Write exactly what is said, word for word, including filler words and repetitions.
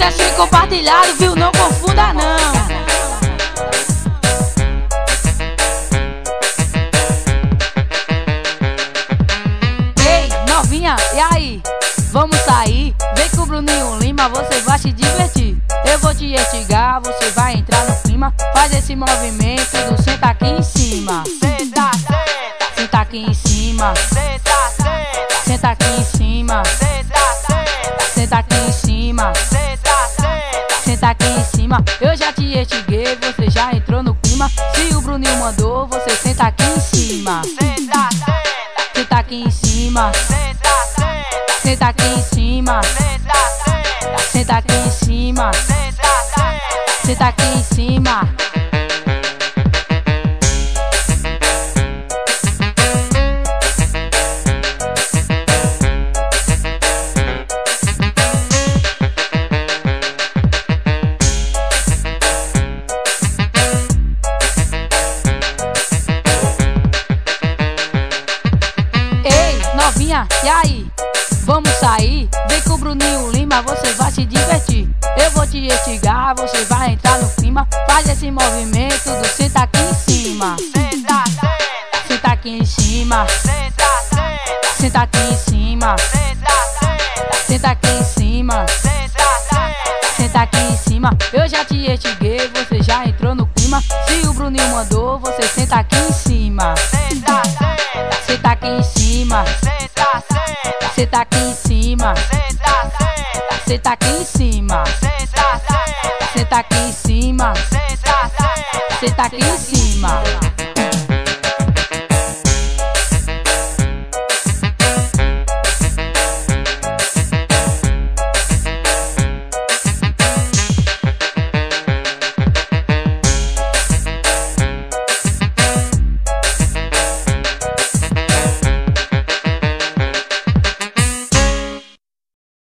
achei compartilhado, viu? Não confunda não. Ei, novinha, e aí? Vamos sair? Vem com o Bruninho Lima, você vai se divertir. Eu vou te instigar, você vai entrar no clima. Faz esse movimento do senta aqui em cima. Senta, senta, Senta aqui em cima. senta, senta, Senta aqui em cima. senta, senta, Senta aqui em cima. senta, senta, Senta aqui em cima. Eu já te instiguei, você já entrou no clima. Se o Bruninho mandou, você senta aqui em cima. senta, senta, Senta aqui em cima. senta, senta, Senta aqui em cima. senta, senta, Senta aqui em cima. senta, senta. Senta aqui em cima. Ei, novinha, e aí? Vamos sair? Vem com o Bruninho Lima, você vai se divertir. Eu vou te instigar, você vai entrar no clima. Faz esse movimento do senta aqui em cima. Senta, senta, Senta aqui em cima. senta, senta, Senta aqui em cima. senta, senta, Senta aqui em cima. senta, senta. Senta aqui em cima. Eu já te instiguei, você já entrou no clima. Se o Bruninho mandou, você senta aqui em cima. Senta, senta, Senta aqui em cima. senta, senta, Senta aqui em cima. senta, senta, Senta aqui em cima. senta, senta, Senta aqui em cima. senta, senta. Senta aqui em cima.